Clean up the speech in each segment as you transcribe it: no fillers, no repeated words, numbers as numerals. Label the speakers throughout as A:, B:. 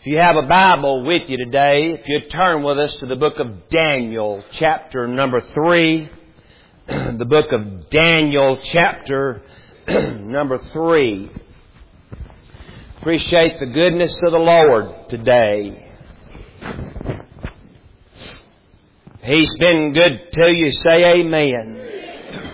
A: If you have a Bible with you today, if you'd turn with us to the book of Daniel, chapter number 3. The book of Daniel, chapter number 3. Appreciate the goodness of the Lord today. He's been good to you. Say amen.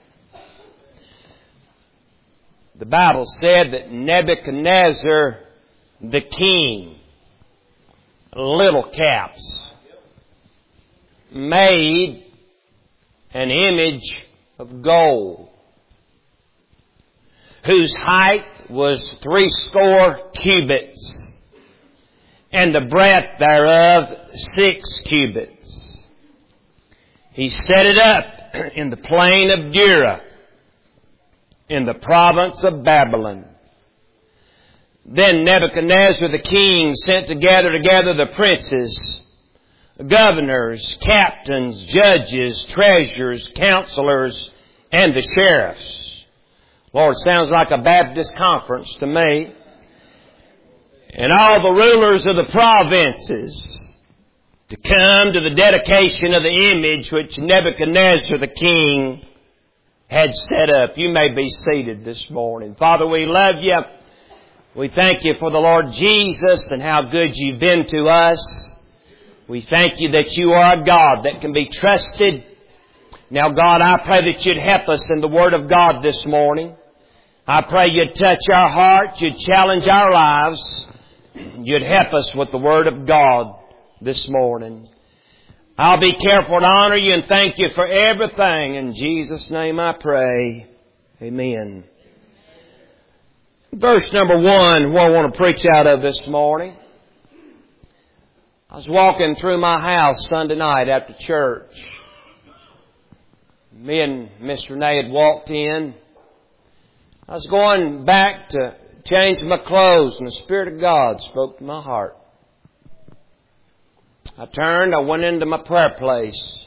A: The Bible said that Nebuchadnezzar, the king, little caps, made an image of gold, whose height was 60 cubits, and the breadth thereof 6 cubits. He set it up in the plain of Dura, in the province of Babylon. Then Nebuchadnezzar the king sent together the princes, governors, captains, judges, treasurers, counselors, and the sheriffs. Lord, sounds like a Baptist conference to me. And all the rulers of the provinces to come to the dedication of the image which Nebuchadnezzar the king had set up. You may be seated this morning. Father, we love you. We thank you for the Lord Jesus and how good you've been to us. We thank you that you are a God that can be trusted. Now, God, I pray that you'd help us in the Word of God this morning. I pray you'd touch our hearts, you'd challenge our lives, you'd help us with the Word of God this morning. I'll be careful to honor you and thank you for everything. In Jesus' name I pray. Amen. Verse number 1, what I want to preach out of this morning. I was walking through my house Sunday night after church. Me and Miss Renee had walked in. I was going back to change my clothes and the Spirit of God spoke to my heart. I turned, I went into my prayer place.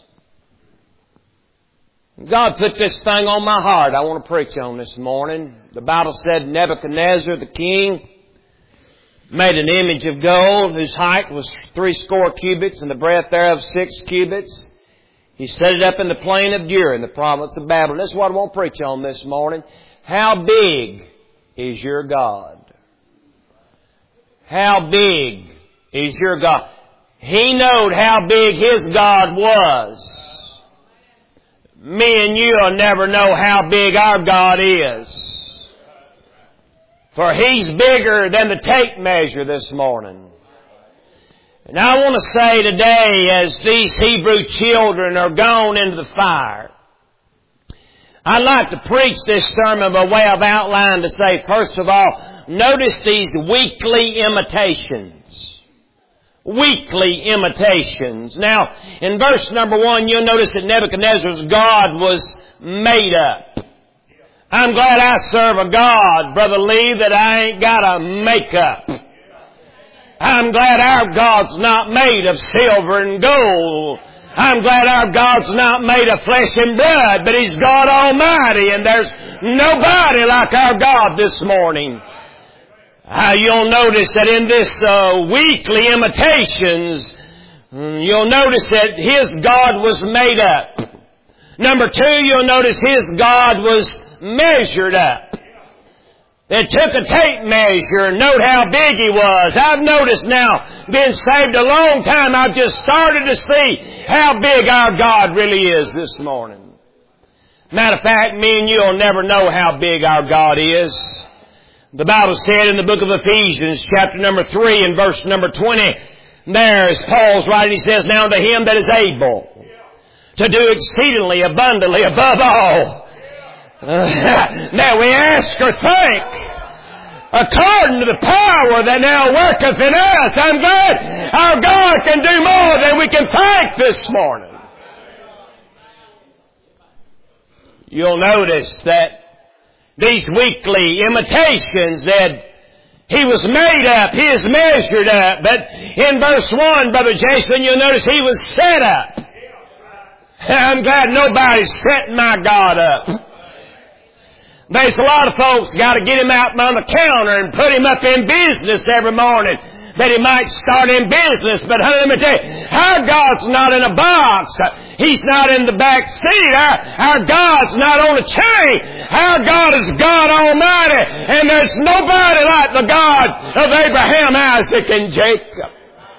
A: God put this thing on my heart I want to preach on this morning. The Bible said Nebuchadnezzar the king made an image of gold whose height was 60 cubits and the breadth thereof 6 cubits. He set it up in the plain of Dura in the province of Babylon. This is what I want to preach on this morning. How big is your God? How big is your God? He knowed how big his God was. Me and you will never know how big our God is. For He's bigger than the tape measure this morning. And I want to say today, as these Hebrew children are gone into the fire, I'd like to preach this sermon by way of outline to say, first of all, notice these weekly imitations. Weekly imitations. Now, in verse number 1, you'll notice that Nebuchadnezzar's God was made up. I'm glad I serve a God, Brother Lee, that I ain't got to make up. I'm glad our God's not made of silver and gold. I'm glad our God's not made of flesh and blood, but He's God Almighty, and there's nobody like our God this morning. You'll notice that in this weekly imitations, you'll notice that His God was made up. Number 2, you'll notice His God was measured up. They took a tape measure and note how big He was. I've noticed now, been saved a long time, I've just started to see how big our God really is this morning. Matter of fact, me and you will never know how big our God is. The Bible said in the book of Ephesians, chapter number 3 and verse number 20, there as Paul's writing, he says, now to Him that is able to do exceedingly abundantly above all. Now we ask or think, according to the power that now worketh in us. I'm glad our God can do more than we can think this morning. You'll notice that these weekly imitations that He was made up, He is measured up. But in verse 1, Brother Jason, you'll notice He was set up. I'm glad nobody's setting my God up. There's a lot of folks got to get Him out on the counter and put Him up in business every morning. that he might start in business. But honey, let me tell you, our God's not in a box. He's not in the back seat. Our God's not on a chain. Our God is God Almighty. And there's nobody like the God of Abraham, Isaac, and Jacob.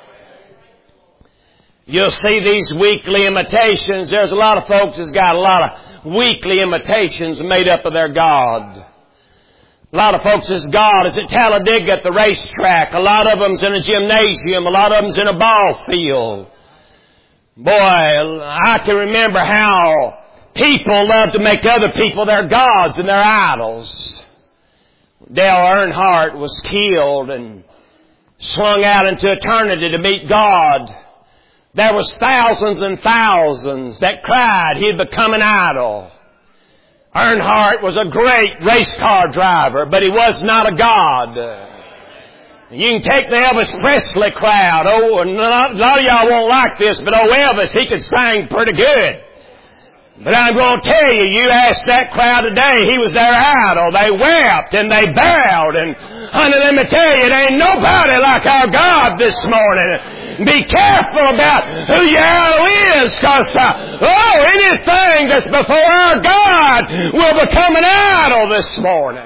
A: You'll see these weekly imitations. There's a lot of folks that's got a lot of weekly imitations made up of their God. A lot of folks' God is at Talladega at the racetrack. A lot of them's in a gymnasium. A lot of them's in a ball field. Boy, I can remember how people love to make other people their gods and their idols. Dale Earnhardt was killed and slung out into eternity to meet God. There was thousands and thousands that cried he'd become an idol. Earnhardt was a great race car driver, but he was not a god. You can take the Elvis Presley crowd. Oh, and a lot of y'all won't like this, but Elvis, he could sing pretty good. But I'm going to tell you, you ask that crowd today, he was their idol. They wept and they bowed. And honey, let me tell you, there ain't nobody like our God this morning. Be careful about who your idol is, because anything that's before our God will become an idol this morning.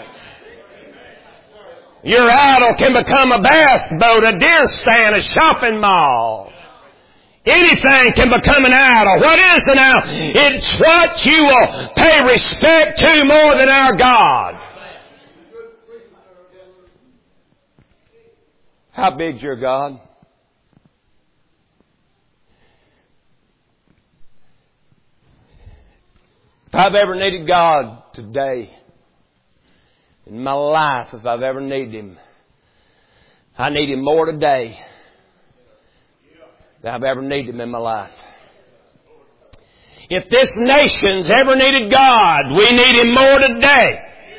A: Your idol can become a bass boat, a deer stand, a shopping mall. Anything can become an idol. What is an idol? It's what you will pay respect to more than our God. How big's your God? If I've ever needed God today, in my life, if I've ever needed Him, I need Him more today than I've ever needed Him in my life. If this nation's ever needed God, we need Him more today.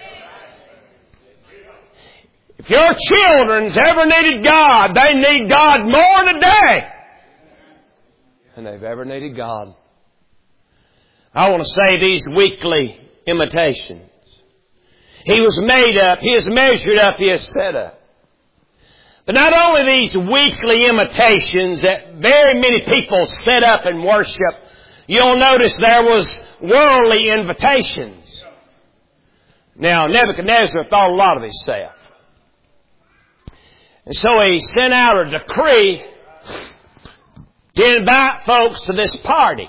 A: If your children's ever needed God, they need God more today than they've ever needed God. I want to say these weekly imitations. He was made up, He is measured up, He is set up. But not only these weekly imitations that very many people set up and worship, you'll notice there was worldly invitations. Now, Nebuchadnezzar thought a lot of himself. And so he sent out a decree to invite folks to this party.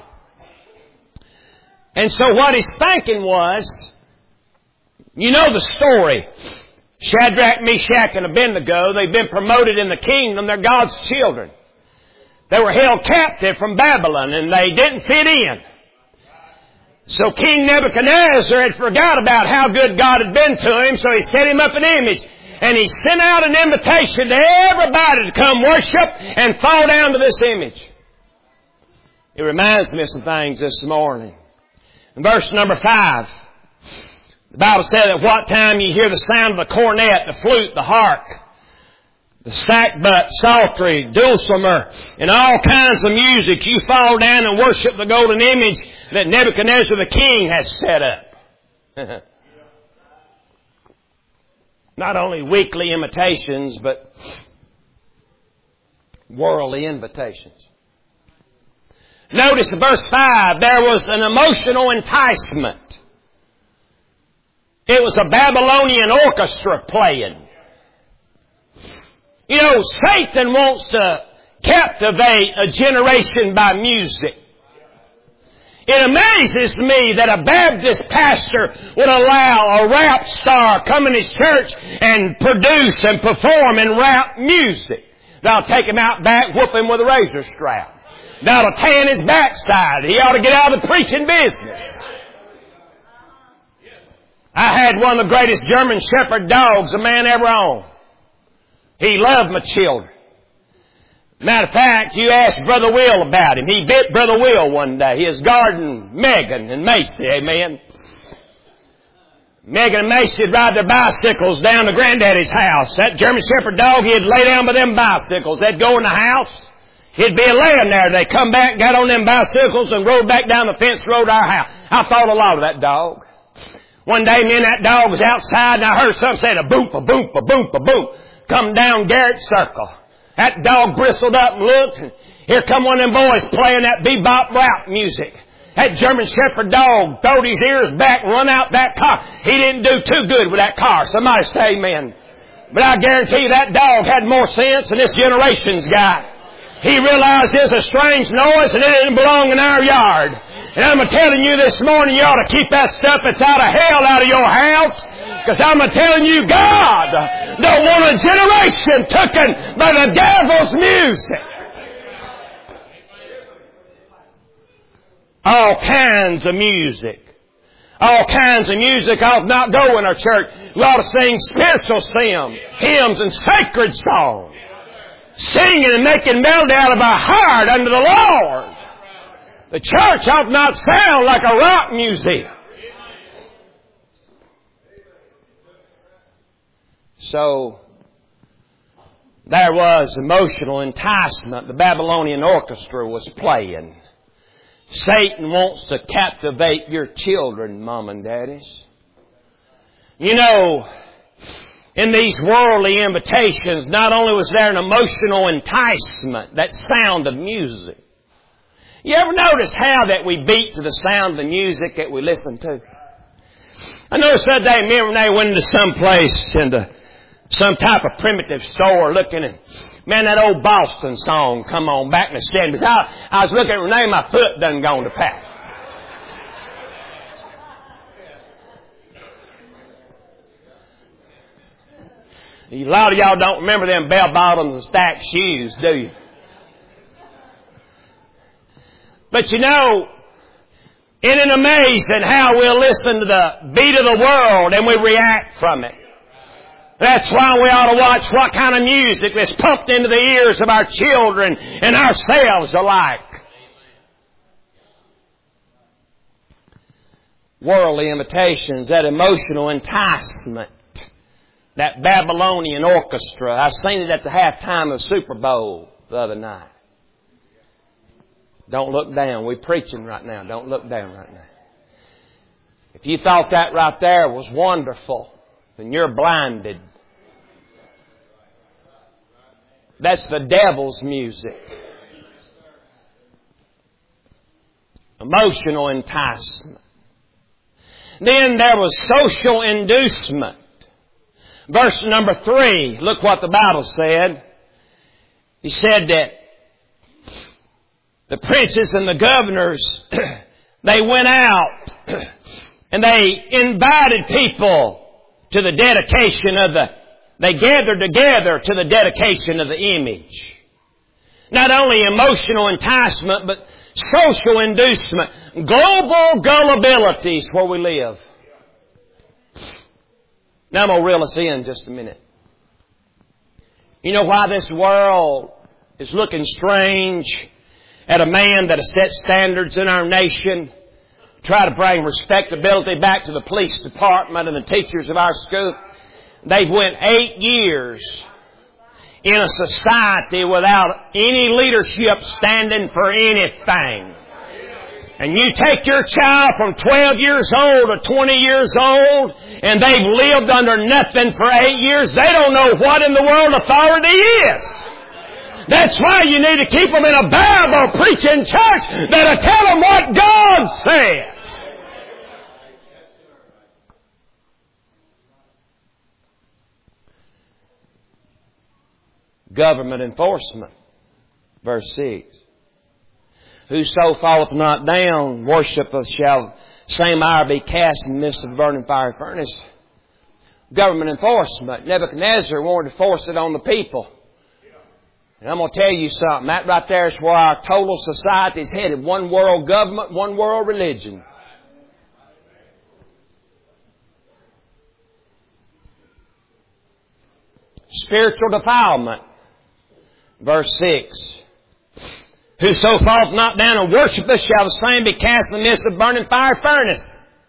A: And so what he's thinking was, you know the story. Shadrach, Meshach, and Abednego, they've been promoted in the kingdom. They're God's children. They were held captive from Babylon, and they didn't fit in. So King Nebuchadnezzar had forgot about how good God had been to him, so he set him up an image. And he sent out an invitation to everybody to come worship and fall down to this image. It reminds me of some things this morning. In verse number 5, the Bible said, at what time you hear the sound of the cornet, the flute, the harp, the sackbut, psaltery, dulcimer, and all kinds of music, you fall down and worship the golden image that Nebuchadnezzar the king has set up. Not only weekly imitations, but worldly invitations. Notice in verse 5, there was an emotional enticement. It was a Babylonian orchestra playing. You know, Satan wants to captivate a generation by music. It amazes me that a Baptist pastor would allow a rap star come in his church and produce and perform in rap music. That'll take him out back, whoop him with a razor strap. That'll tan his backside. He ought to get out of the preaching business. I had one of the greatest German Shepherd dogs a man ever owned. He loved my children. Matter of fact, you asked Brother Will about him. He bit Brother Will one day. He was guarding Megan and Macy, amen. Megan and Macy would ride their bicycles down to Granddaddy's house. That German Shepherd dog, he'd lay down by them bicycles. They'd go in the house. He'd be laying there. They'd come back, got on them bicycles, and rode back down the fence road to our house. I thought a lot of that dog. One day, me and that dog was outside, and I heard something say, a boop, a boop, a boop, a boop, come down Garrett Circle. That dog bristled up and looked, and here come one of them boys playing that bebop rap music. That German Shepherd dog throwed his ears back and run out that car. He didn't do too good with that car. Somebody say amen. But I guarantee you that dog had more sense than this generation's guy. He realized there's a strange noise and it didn't belong in our yard. And I'm telling you this morning, you ought to keep that stuff that's out of hell out of your house. Because I'm telling you, God don't want a generation taken by the devil's music. All kinds of music. All kinds of music ought not go in our church. We ought to sing spiritual hymns and sacred songs. Singing and making melody out of our heart unto the Lord. The church ought not sound like a rock museum. So, there was emotional enticement. The Babylonian orchestra was playing. Satan wants to captivate your children, mom and daddies. You know, in these worldly invitations, not only was there an emotional enticement, that sound of music. You ever notice how that we beat to the sound of the music that we listen to? I noticed the other day, me and Renee went into some place, into some type of primitive store looking at, man, that old Boston song come on back in the 70s. I was looking at Renee, my foot done gone to pat. A lot of y'all don't remember them bell bottoms and stacked shoes, do you? But you know, isn't it amazing how we'll listen to the beat of the world and we react from it? That's why we ought to watch what kind of music is pumped into the ears of our children and ourselves alike. Worldly imitations, that emotional enticement, that Babylonian orchestra. I seen it at the halftime of the Super Bowl the other night. Don't look down. We're preaching right now. Don't look down right now. If you thought that right there was wonderful, then you're blinded. That's the devil's music. Emotional enticement. Then there was social inducement. Verse number 3, look what the Bible said. He said that the princes and the governors, they went out and they invited people to the dedication of they gathered together to the dedication of the image. Not only emotional enticement, but social inducement. Global gullibility is where we live. Now I'm going to reel us in just a minute. You know why this world is looking strange at a man that has set standards in our nation? Try to bring respectability back to the police department and the teachers of our school. They've went 8 years in a society without any leadership standing for anything. And you take your child from 12 years old to 20 years old, and they've lived under nothing for 8 years. They don't know what in the world authority is. That's why you need to keep them in a Bible preaching church that'll tell them what God says. Government enforcement. Verse 6. Whoso falleth not down, worshipeth shall same hour be cast in the midst of a burning fire furnace. Government enforcement. Nebuchadnezzar wanted to force it on the people. And I'm going to tell you something. That right there is where our total society is headed. One world government, one world religion. Spiritual defilement. Verse 6. Whoso falleth not down and worshipeth shall the same be cast in the midst of a burning fire furnace.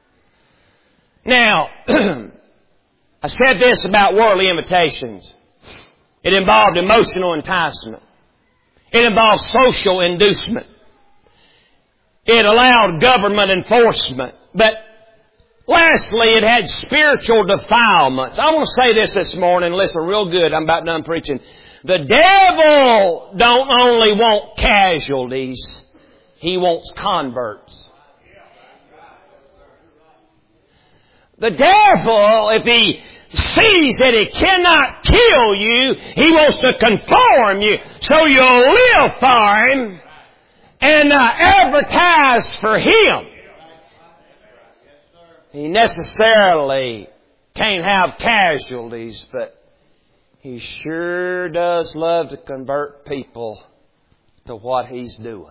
A: Now, I said this about worldly invitations. It involved emotional enticement. It involved social inducement. It allowed government enforcement. But lastly, it had spiritual defilements. I want to say this morning. Listen real good. I'm about done preaching. The devil don't only want casualties, he wants converts. The devil, if he sees that he cannot kill you, he wants to conform you so you'll live for him and advertise for him. He necessarily can't have casualties, but he sure does love to convert people to what he's doing.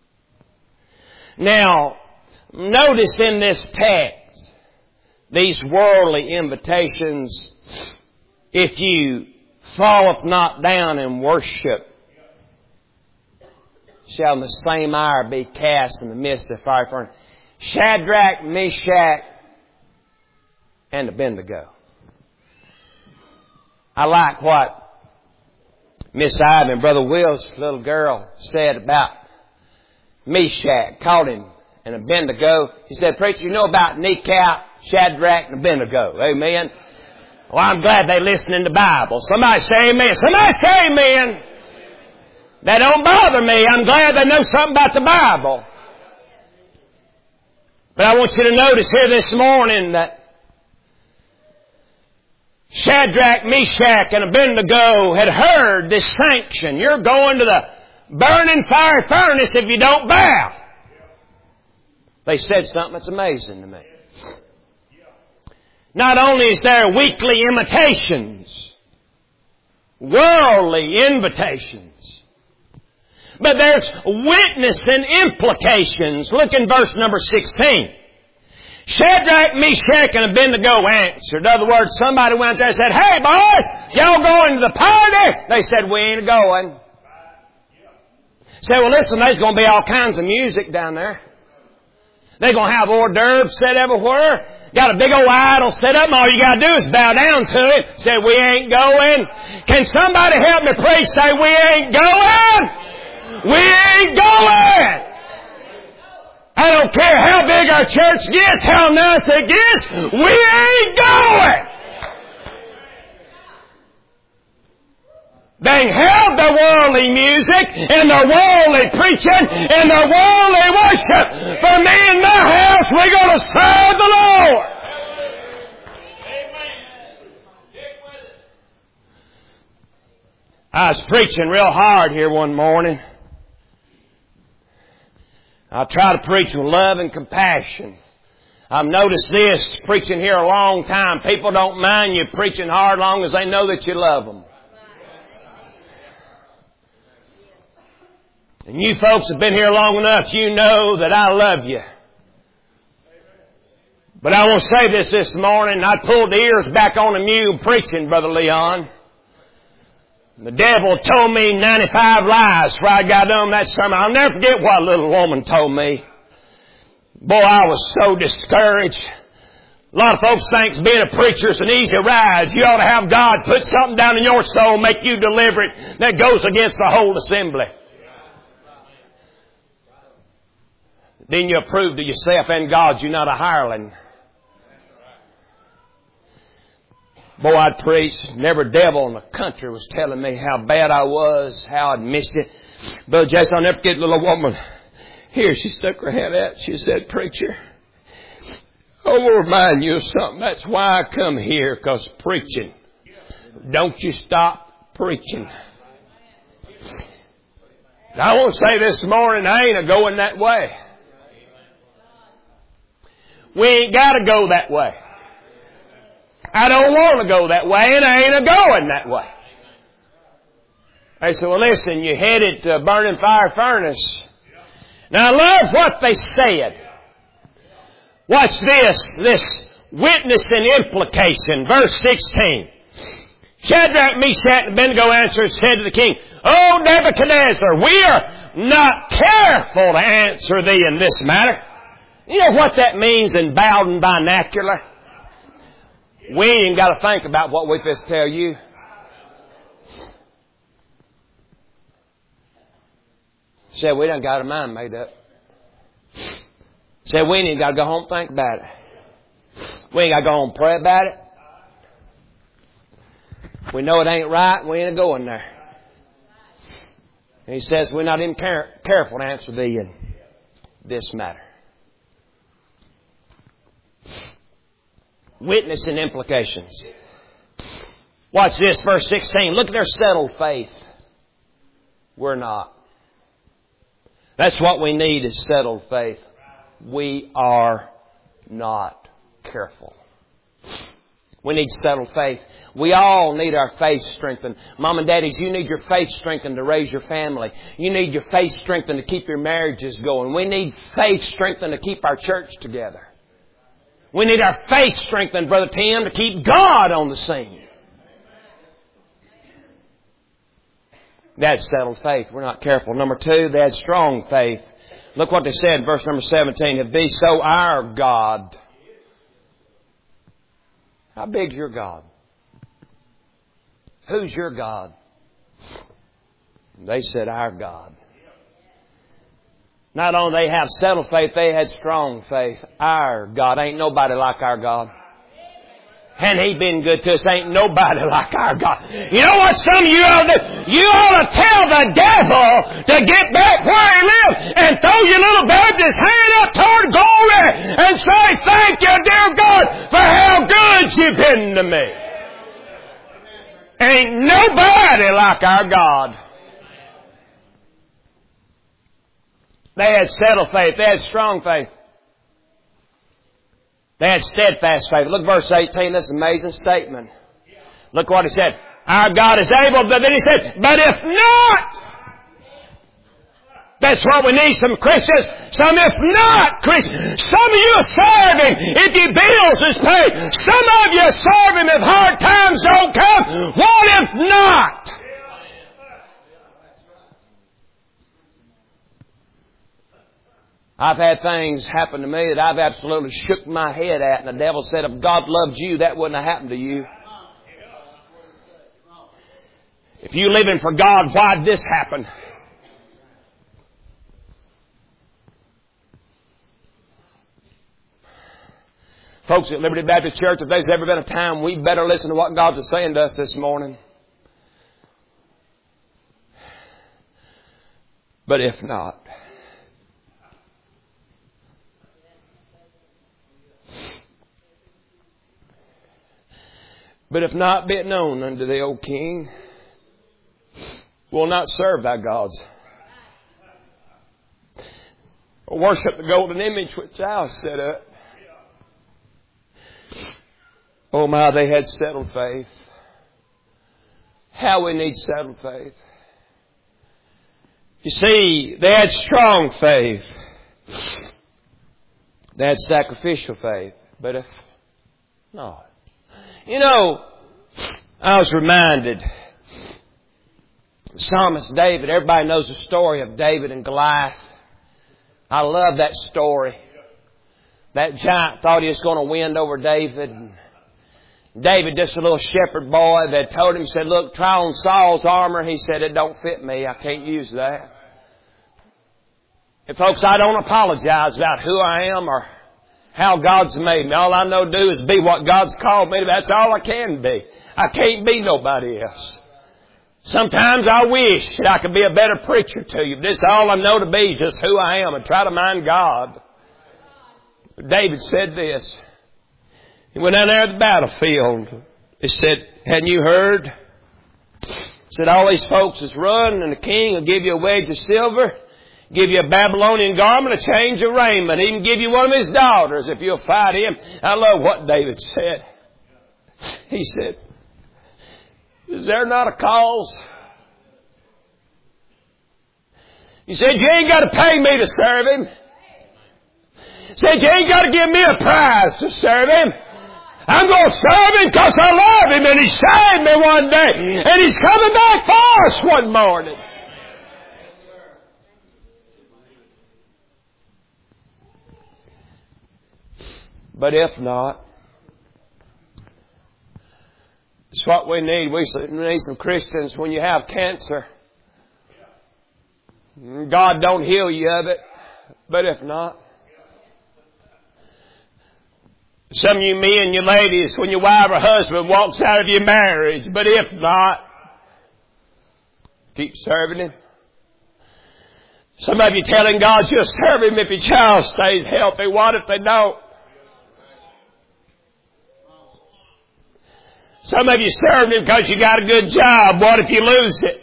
A: Now, notice in this text, these worldly invitations, if you falleth not down and worship, shall in the same hour be cast in the midst of fire furnace. Shadrach, Meshach, and Abednego. I like what Miss Ivy and Brother Will's little girl said about Meshach. Called him and Abednego. He said, "Preacher, you know about kneecap, Shadrach, and Abednego." Amen. Well, I'm glad they listen in the Bible. Somebody say amen. Somebody say amen. That don't bother me. I'm glad they know something about the Bible. But I want you to notice here this morning that Shadrach, Meshach, and Abednego had heard this sanction. You're going to the burning fire furnace if you don't bow. They said something that's amazing to me. Not only is there weekly imitations, worldly invitations, but there's witness and implications. Look in verse number 16. Shadrach, Meshach, and Abednego answered. In other words, somebody went there and said, "Hey boys, y'all going to the party?" They said, "We ain't going." Say, "Well listen, there's going to be all kinds of music down there. They're going to have hors d'oeuvres set everywhere. Got a big old idol set up, and all you got to do is bow down to it." Said, "We ain't going." Can somebody help me preach? Say, "We ain't going." We ain't going. I don't care how big our church gets, how nice it gets, we ain't going. They have the worldly music and the worldly preaching and the worldly worship. For me and my house, we're going to serve the Lord. I was preaching real hard here one morning. I try to preach with love and compassion. I've noticed this, preaching here a long time. People don't mind you preaching hard long as they know that you love them. And you folks have been here long enough, you know that I love you. But I want to say this morning. I pulled the ears back on the mule preaching, Brother Leon. The devil told me 95 lies before I got done that sermon. I'll never forget what a little woman told me. Boy, I was so discouraged. A lot of folks think being a preacher is an easy ride. You ought to have God put something down in your soul, make you deliberate, that goes against the whole assembly. Then you prove to yourself and God you're not a hireling. Boy, I'd preach, and every devil in the country was telling me how bad I was, how I'd missed it. Brother Jason, I'll never forget the little woman. Here, she stuck her head out. She said, "Preacher, I want to remind you of something. That's why I come here, because preaching. Don't you stop preaching." And I want to say this morning, I ain't a-going that way. We ain't got to go that way. I don't want to go that way, and I ain't a-going that way. They said, "Well, listen, you headed to a burning fire furnace." Now, I love what they said. Watch this witness and implication. Verse 16. Shadrach, Meshach, and Abednego answered and said to the king, "O Nebuchadnezzar, we are not careful to answer thee in this matter." You know what that means in Bowden vernacular? We ain't got to think about what we just tell you. Said we done got our mind made up. Said we ain't got to go home and think about it. We ain't got to go home and pray about it. We know it ain't right and we ain't going there. And He says we're not even careful to answer Thee in this matter. Witness and implications. Watch this, verse 16. Look at their settled faith. We're not. That's what we need is settled faith. We are not careful. We need settled faith. We all need our faith strengthened. Mom and daddies, you need your faith strengthened to raise your family. You need your faith strengthened to keep your marriages going. We need faith strengthened to keep our church together. We need our faith strengthened, Brother Tim, to keep God on the scene. They had settled faith. We're not careful. Number 2, they had strong faith. Look what they said, verse number 17. If be so our God. How big's your God? Who's your God? They said our God. Not only they have settled faith, they had strong faith. Our God. Ain't nobody like our God. And He been good to us. Ain't nobody like our God. You know what some of you ought to do? You ought to tell the devil to get back where he lives and throw your little Baptist hand up toward glory and say, thank you, dear God, for how good you've been to me. Ain't nobody like our God. They had settled faith. They had strong faith. They had steadfast faith. Look verse 18. This is an amazing statement. Look what He said. Our God is able. But then He said, but if not. That's what we need, some Christians. Some if not Christians. Some of you serve Him if your bills is paid. Some of you serve Him if hard times don't come. What if not? I've had things happen to me that I've absolutely shook my head at, and the devil said, if God loved you, that wouldn't have happened to you. If you're living for God, why'd this happen? Folks at Liberty Baptist Church, if there's ever been a time, we better listen to what God's saying to us this morning. But if not, but if not, be it known unto thee, O King, will not serve thy gods, or worship the golden image which thou hast set up. Oh my, they had settled faith. How we need settled faith. You see, they had strong faith. They had sacrificial faith. But if not. You know, I was reminded, the psalmist David, everybody knows the story of David and Goliath. I love that story. That giant thought he was going to win over David. David, just a little shepherd boy, that told him, he said, look, try on Saul's armor. He said, it don't fit me. I can't use that. And folks, I don't apologize about who I am or how God's made me. All I know to do is be what God's called me to be. That's all I can be. I can't be nobody else. Sometimes I wish that I could be a better preacher to you. But this is all I know to be, just who I am, and try to mind God. David said this. He went down there at the battlefield. He said, hadn't you heard? He said, all these folks is run, and the king will give you a wedge of silver, give you a Babylonian garment, a change of raiment, even give you one of his daughters if you'll fight him. I love what David said. He said, is there not a cause? He said, you ain't got to pay me to serve him. He said, you ain't got to give me a prize to serve him. I'm going to serve him because I love him, and he saved me one day, and he's coming back for us one morning. But if not, it's what we need. We need some Christians when you have cancer. God don't heal you of it. But if not, some of you men, you ladies, when your wife or husband walks out of your marriage, but if not, keep serving him. Some of you telling God you'll serve Him if your child stays healthy. What if they don't? Some of you serve Him because you got a good job. What if you lose it?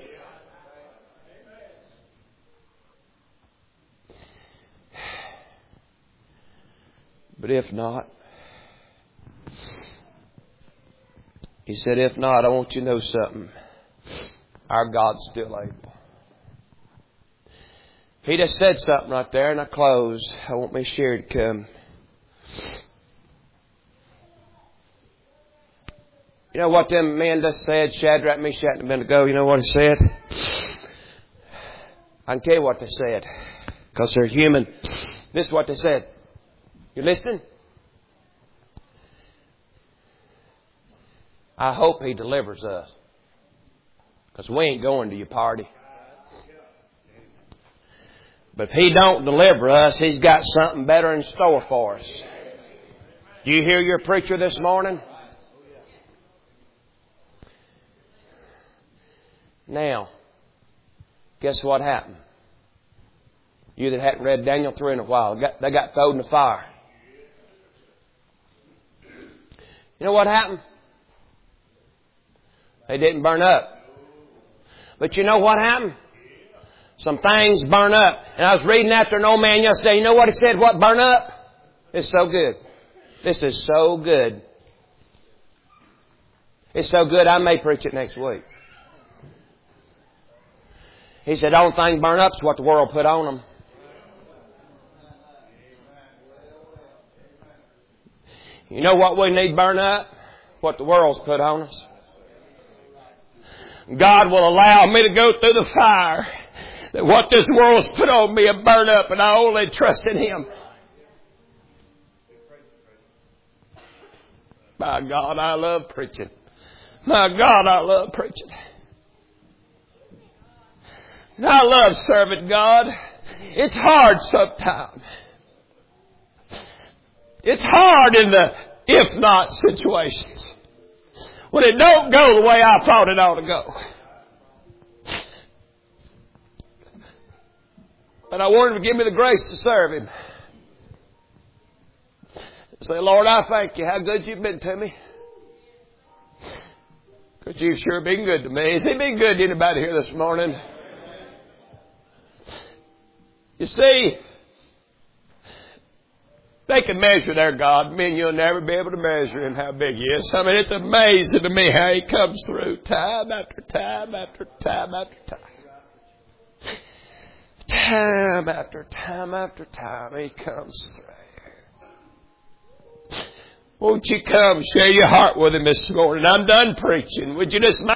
A: But if not, He said, if not, I want you to know something. Our God's still able. He just said something right there, and I close. I want my share to come. You know what them men just said? Shadrach, Meshach, and Abednego. You know what he said? I can tell you what they said, because they're human. This is what they said. You listening? I hope He delivers us, because we ain't going to your party. But if He don't deliver us, He's got something better in store for us. Do you hear your preacher this morning? Now, guess what happened? You that hadn't read Daniel 3 in a while, they got thrown in the fire. You know what happened? They didn't burn up. But you know what happened? Some things burn up. And I was reading after an old man yesterday. You know what he said? What burn up? It's so good. This is so good. It's so good I may preach it next week. He said, the only thing burn up is what the world put on them. You know what we need burn up? What the world's put on us. God will allow me to go through the fire. That what this world's put on me will burn up, and I only trust in Him. My God, I love preaching. My God, I love preaching. And I love serving God. It's hard sometimes. It's hard in the if not situations. When it don't go the way I thought it ought to go. But I want Him to give me the grace to serve Him. Say, Lord, I thank You how good You've been to me. Because You've sure been good to me. Has He been good to anybody here this morning? You see, they can measure their God. Me and you'll never be able to measure Him how big He is. I mean, it's amazing to me how He comes through time after time after time after time. Time after time after time He comes through. Won't you come share your heart with Him this morning? I'm done preaching. Would you just